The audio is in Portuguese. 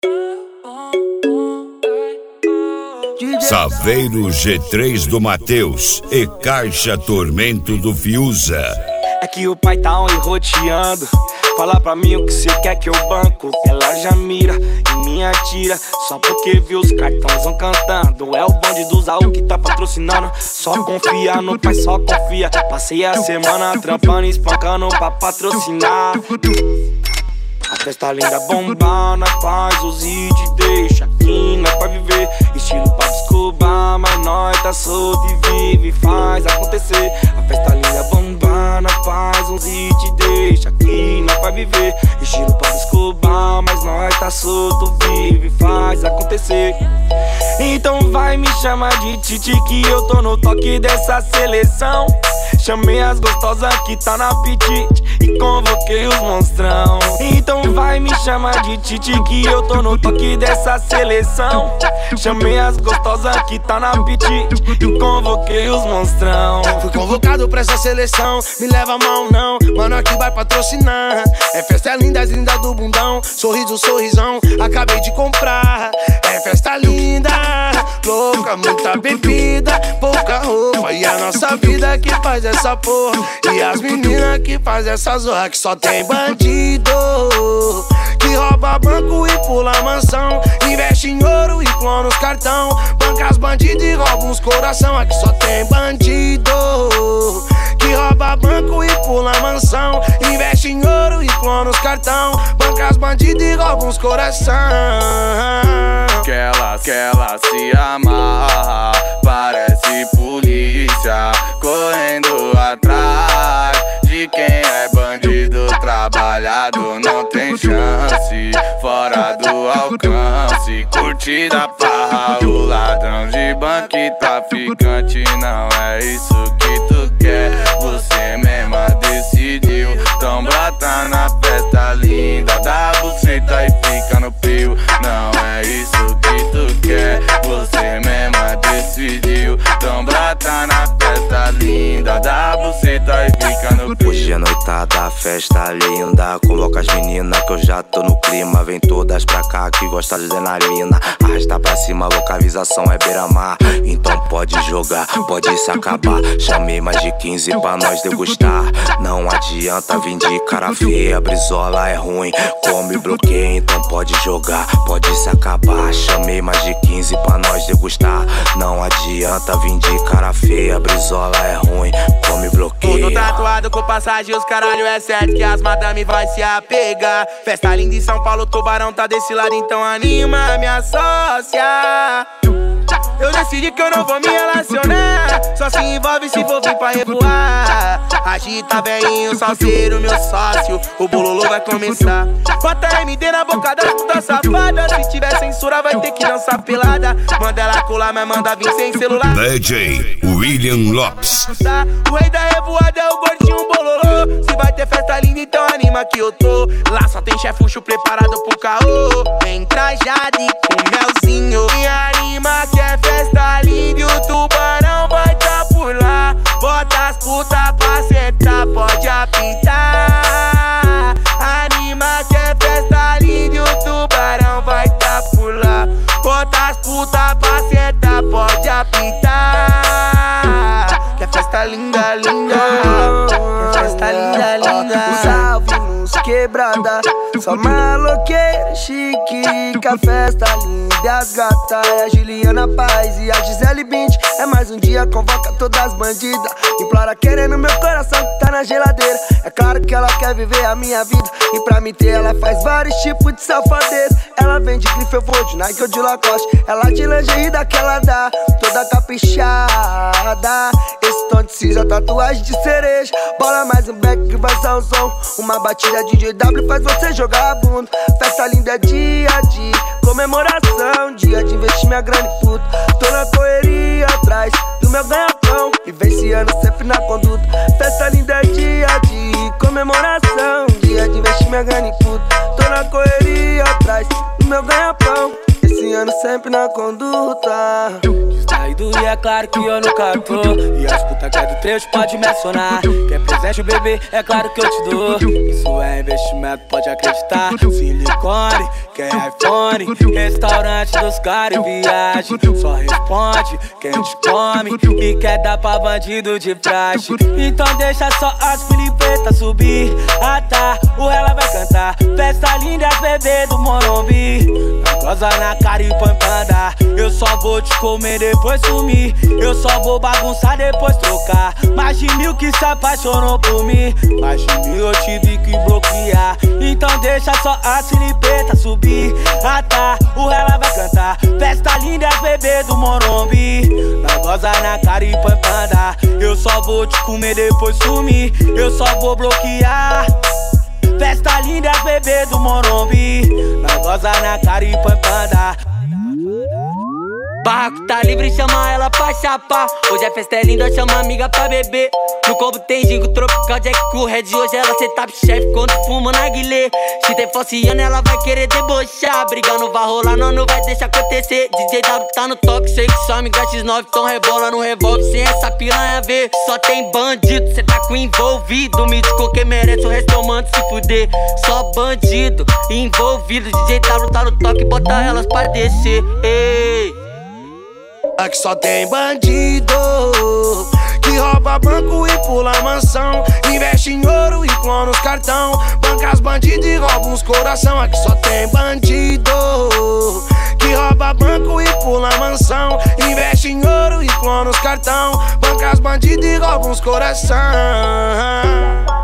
Saveiro G3 do Matheus e Caixa Tormento do Fiuza. É que o pai tá on e roteando. Fala pra mim o que cê quer que eu banco. Ela já mira e me atira só porque viu os cartãozão cantando. É o bonde do Zaú que tá patrocinando. Só confia no pai, só confia. Passei a semana trampando e espancando pra patrocinar. A festa linda bombando, faz os hits, deixa aqui, nós pra viver. Estilo pra desculpar, mas nós tá solto e vive, faz acontecer. A festa linda bombando, faz uns hits, deixa aqui, nós pra viver. Estilo pra desculpar, mas nós tá solto, vive, faz acontecer. Então vai me chamar de Titi que eu tô no toque dessa seleção. Chamei as gostosas que tá na apetite e convoquei os monstrão. Então vai me chamar de Titi que eu tô no toque dessa seleção. Chamei as gostosas que tá na apetite e convoquei os monstrão. Fui convocado pra essa seleção, me leva mal não, mano aqui vai patrocinar. É festa linda, linda do bundão, sorriso, sorrisão, acabei de comprar. É festa linda, louca, muita bebida, pouca roupa. E a nossa vida que faz essa porra, e as meninas que faz essa zorra. Que só tem bandido que rouba banco e pula mansão, investe em ouro e clona os cartão, banca as bandidos e rouba uns coração. Aqui só tem bandido que rouba banco e pula mansão, investe em ouro e clona os cartão, banca as bandidos e rouba uns coração. Que ela se amarra, parece polícia, correndo atrás de quem é bandido. Trabalhado não tem chance, fora do alcance. Curtida farra, o ladrão de banco e traficante. Não é isso que tu quer, você mesma decidiu. Então brota na festa linda, dá buceta e fica no pio. Não é isso que tu quer, você mesma decidiu. Então brota na festa linda, dá buceta e fica no pio. Hoje é noitada, festa linda, convoca as meninas que eu já tô no clima. Vem todas pra cá que gosta de adrenalina. Arrasta pra cima, localização é beira-mar. Então pode jogar, pode se acabar. Chamei mais de 15 pra nós degustar. Não adianta vir de cara feia, brisola é ruim, come bloqueia. Então pode jogar, pode se acabar. Chamei mais de 15 pra nós degustar. Não adianta vir de cara feia, brisola é ruim, come bloqueia. Tudo tatuado com passagem, os caralho é certo que as madame vai se apegar. Festa linda em São Paulo, Tubarão tá desse lado, então anima minha sócia. Eu decidi que eu não vou me relacionar, só se envolve se for vir pra revoar. Agita bem o salseiro, meu sócio, o bololô vai começar. Bota MD na boca da puta safada, se tiver censura vai ter que dançar pelada. Manda ela colar, mas manda vir sem celular. DJ William Lopes. O rei da revoada é o gordinho bololô. Se vai ter festa linda, então anima que eu tô. Lá só tem chefucho preparado pro caô. Vem trajado e com melzinho, me anima que é festa linda e o tubarão vai tá por lá. Bota as puta pra sentar, pode apitar. Anima que é festa linda e o tubarão vai tá por lá. Bota as puta pra sentar, pode apitar. Que é festa linda, linda. Que é festa linda, linda. Salve nos quebrada, só maloqueira chique. Que a festa linda e as gata é a Juliana Paz e a Gisele Bint. É mais um dia, convoca todas as bandidas, implora querendo meu coração que tá na geladeira. É claro que ela quer viver a minha vida e pra me ter ela faz vários tipos de safadeza. Ela vem de grife, eu vou de Nike ou de Lacoste. Ela de lingerie daquela dá, toda caprichada. Esse tom de cinza, tatuagem de cereja. Bola mais um back que vai ser um som. Uma batida de DW faz você jogar a bunda. Festa linda é dia de comemoração, dia de investir minha grana e puta. Tô na correria atrás do meu ganha-pão e venciando sempre na conduta. Festa linda é dia de comemoração, dia de investir minha grana e puta. Tô na correria atrás do meu ganha-pão. influenciando sempre na conduta. Distraído e é claro que eu nunca tô. E as putas que é do trecho pode me acionar. Quer presente, bebê, é claro que eu te dou. Isso é investimento, pode acreditar. Silicone, quer iPhone, restaurante dos caras e viagem. Só responde quem te come e quer dar pra bandido de praxe. Então deixa só as filipetas subir. Ah tá, o ela vai cantar. Festa linda, bebê do Morumbi. Goza na cara e põe pra andar. Eu só vou te comer, depois sumir. Eu só vou bagunçar, depois trocar. Mais de 1000 que se apaixonou por mim. Mais de 1000 eu tive que bloquear. Então deixa só a silipeta subir. Ah tá, o ela vai cantar. Festa linda, bebê do Morumbi. Goza na cara e põe pra andar. Eu só vou te comer, depois sumir. Eu só vou bloquear. Festa linda, bebê do Morumbi. Goza na cara e põe pra andar. Barraco tá livre, chama ela pra chapar. Hoje a festa é linda, chama amiga pra beber. No combo tem gingo tropical, Jack com Red. Hoje ela cê tá chefe quando fuma na guilê. Se tem falciana, ela vai querer debochar. Briga não vai rolar, não vai deixar acontecer. DJ W tá no toque, sei que só amiga X9. Então rebola no revólver, sem essa piranha ver. Só tem bandido, cê tá com envolvido. Mítico que merece, o resto eu mando se fuder. Só bandido envolvido. DJ W tá no toque, bota elas pra descer. Ei. Aqui só tem bandido que rouba banco e pula mansão. Investe em ouro e clona os cartão. Banca as bandidos e rouba uns coração. Aqui só tem bandido que rouba banco e pula mansão. Investe em ouro e clona os cartão. Banca as bandidos e rouba uns coração.